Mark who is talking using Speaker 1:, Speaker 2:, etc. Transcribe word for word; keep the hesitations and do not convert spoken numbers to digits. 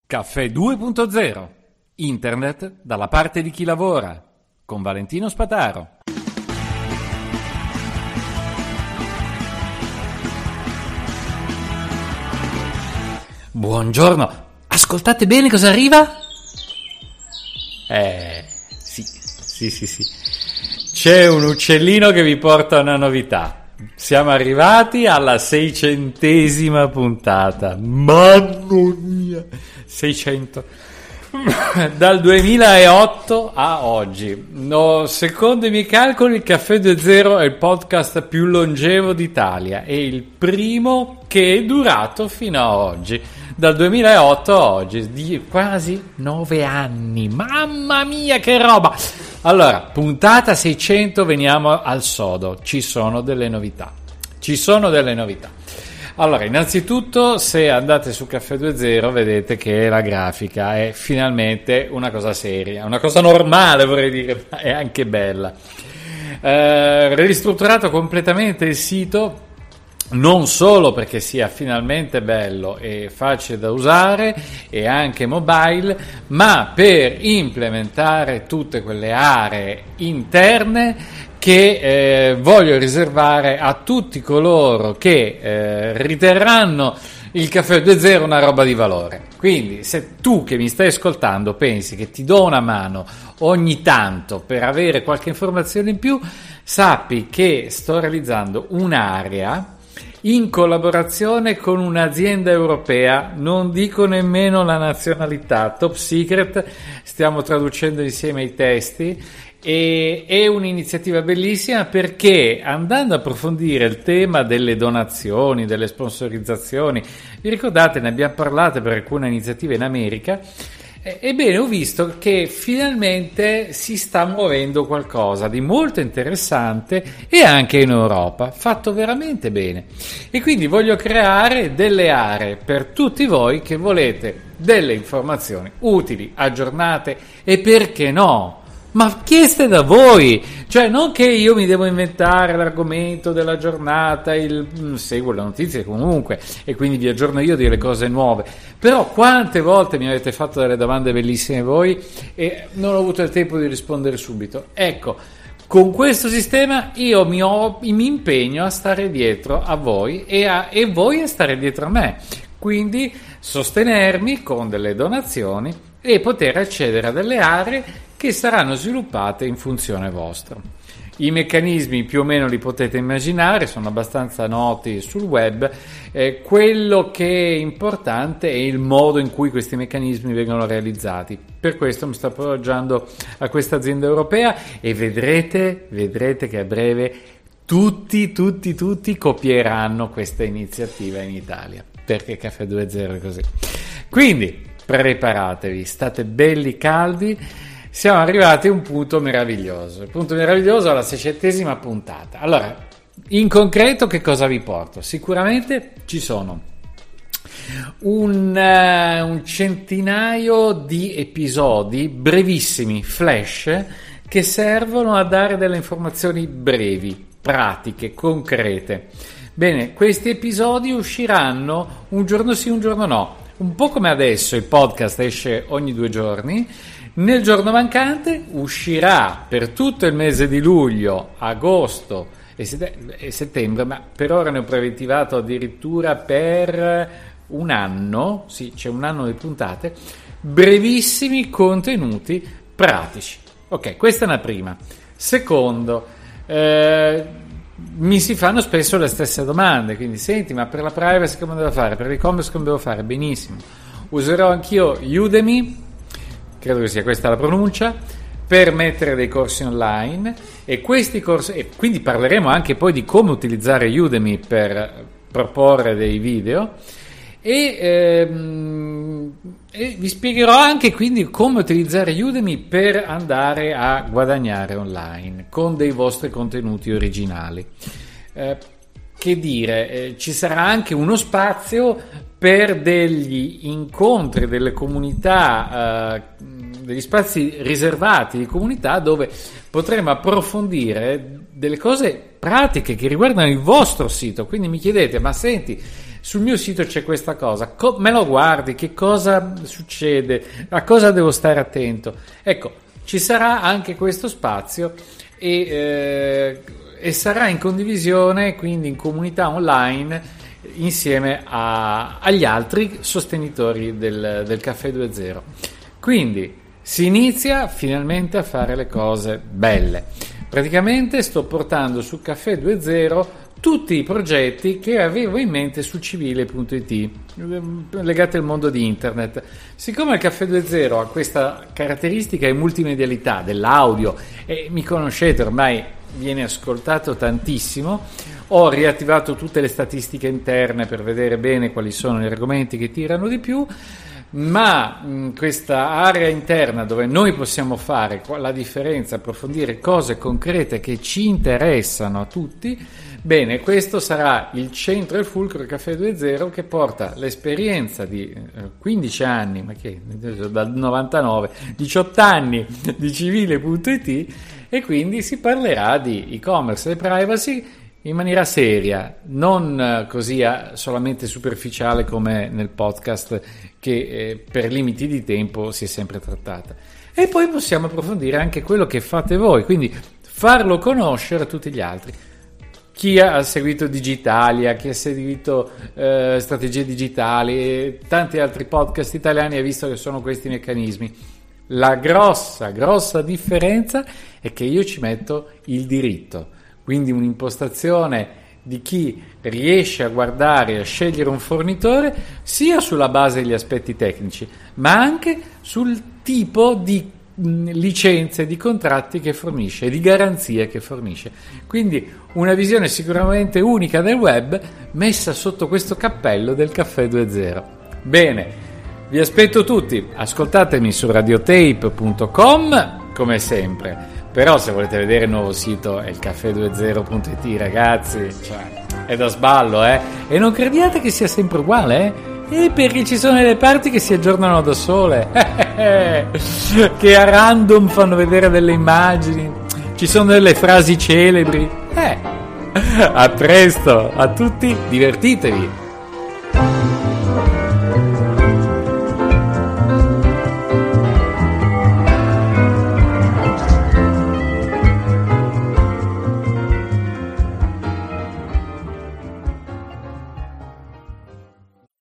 Speaker 1: Caffè due punto zero. Internet dalla parte di chi lavora. Con Valentino Spataro. Buongiorno. Ascoltate bene cosa arriva? Eh, sì, sì, sì, sì. C'è un uccellino che vi porta una novità. Siamo arrivati alla seicentesima puntata. Mamma mia, seicento. Dal duemilaotto a oggi. No, secondo i miei calcoli, il Caffè due punto zero è il podcast più longevo d'Italia. È il primo che è durato fino a oggi. Dal duemilaotto a oggi, di quasi nove anni. Mamma mia, che roba! Allora, puntata seicento, veniamo al sodo. Ci sono delle novità. Ci sono delle novità. Allora, innanzitutto, se andate su Caffè due punto zero, vedete che la grafica è finalmente una cosa seria, una cosa normale, vorrei dire, ma è anche bella. Eh, ristrutturato completamente il sito, non solo perché sia finalmente bello e facile da usare e anche mobile, ma per implementare tutte quelle aree interne che eh, voglio riservare a tutti coloro che eh, riterranno il Caffè due punto zero una roba di valore. Quindi se tu che mi stai ascoltando pensi che ti do una mano ogni tanto per avere qualche informazione in più, sappi che sto realizzando un'area in collaborazione con un'azienda europea, non dico nemmeno la nazionalità, top secret, stiamo traducendo insieme i testi. E è un'iniziativa bellissima perché, andando a approfondire il tema delle donazioni, delle sponsorizzazioni, vi ricordate, ne abbiamo parlato per alcune iniziative in America, ebbene ho visto che finalmente si sta muovendo qualcosa di molto interessante e anche in Europa, fatto veramente bene. E quindi voglio creare delle aree per tutti voi che volete delle informazioni utili, aggiornate e, perché no, ma chieste da voi, cioè non che io mi devo inventare l'argomento della giornata, il seguo le notizie comunque e quindi vi aggiorno io delle cose nuove, però quante volte mi avete fatto delle domande bellissime voi e non ho avuto il tempo di rispondere subito. Ecco, con questo sistema io mi, ho, mi impegno a stare dietro a voi e, a, e voi a stare dietro a me, quindi sostenermi con delle donazioni e poter accedere a delle aree che saranno sviluppate in funzione vostra. I meccanismi più o meno li potete immaginare, sono abbastanza noti sul web. Eh, quello che è importante è il modo in cui questi meccanismi vengono realizzati. Per questo mi sto appoggiando a questa azienda europea e vedrete, vedrete che a breve tutti, tutti, tutti copieranno questa iniziativa in Italia, perché Caffè due punto zero è così. Quindi preparatevi, state belli caldi. Siamo arrivati a un punto meraviglioso. Il punto meraviglioso alla seicentesima puntata. Allora, in concreto che cosa vi porto? Sicuramente ci sono un, uh, un centinaio di episodi brevissimi, flash, che servono a dare delle informazioni brevi, pratiche, concrete. Bene, questi episodi usciranno un giorno sì, un giorno no. Un po' come adesso il podcast esce ogni due giorni. Nel giorno mancante uscirà per tutto il mese di luglio, agosto e settembre, ma per ora ne ho preventivato addirittura per un anno, sì, c'è un anno di puntate, brevissimi contenuti pratici. Ok, questa è una prima. Secondo, eh, mi si fanno spesso le stesse domande, quindi senti, ma per la privacy come devo fare? Per l'e-commerce come devo fare? Benissimo. Userò anch'io Udemy, credo che sia questa la pronuncia, per mettere dei corsi online e questi corsi, e quindi parleremo anche poi di come utilizzare Udemy per proporre dei video e, ehm, e vi spiegherò anche quindi come utilizzare Udemy per andare a guadagnare online con dei vostri contenuti originali. Eh, che dire, eh, ci sarà anche uno spazio per degli incontri, delle comunità, eh, degli spazi riservati di comunità dove potremo approfondire delle cose pratiche che riguardano il vostro sito. Quindi mi chiedete, ma senti, sul mio sito c'è questa cosa, Co- me lo guardi, che cosa succede, a cosa devo stare attento. Ecco, ci sarà anche questo spazio e, eh, e sarà in condivisione, quindi in comunità online, insieme a, agli altri sostenitori del, del Caffè due zero. Quindi si inizia finalmente a fare le cose belle. Praticamente sto portando su Caffè due zero tutti i progetti che avevo in mente su civile punto it, legati al mondo di internet. Siccome il Caffè due zero ha questa caratteristica e multimedialità dell'audio, e mi conoscete, ormai viene ascoltato tantissimo, ho riattivato tutte le statistiche interne per vedere bene quali sono gli argomenti che tirano di più, ma mh, questa area interna dove noi possiamo fare la differenza, approfondire cose concrete che ci interessano a tutti, bene, questo sarà il centro e il fulcro del Caffè due zero, che porta l'esperienza di eh, quindici anni, ma che dal novantanove, diciotto anni di civile punto it, e quindi si parlerà di e-commerce e privacy in maniera seria, non così solamente superficiale come nel podcast che eh, per limiti di tempo si è sempre trattata. E poi possiamo approfondire anche quello che fate voi, quindi farlo conoscere a tutti gli altri. Chi ha seguito Digitalia, chi ha seguito eh, Strategie Digitali e tanti altri podcast italiani ha visto che sono questi meccanismi. La grossa, grossa differenza è che io ci metto il diritto, quindi un'impostazione di chi riesce a guardare e a scegliere un fornitore sia sulla base degli aspetti tecnici, ma anche sul tipo di mh, licenze, di contratti che fornisce, di garanzie che fornisce. Quindi una visione sicuramente unica del web messa sotto questo cappello del Caffè due zero. Bene. Vi aspetto tutti, ascoltatemi su radiotape punto com come sempre, però se volete vedere il nuovo sito è il caffè due zero punto it, ragazzi, cioè, è da sballo, eh? E non crediate che sia sempre uguale, eh? E perché ci sono delle parti che si aggiornano da sole, che a random fanno vedere delle immagini, ci sono delle frasi celebri, eh? A presto, a tutti, divertitevi!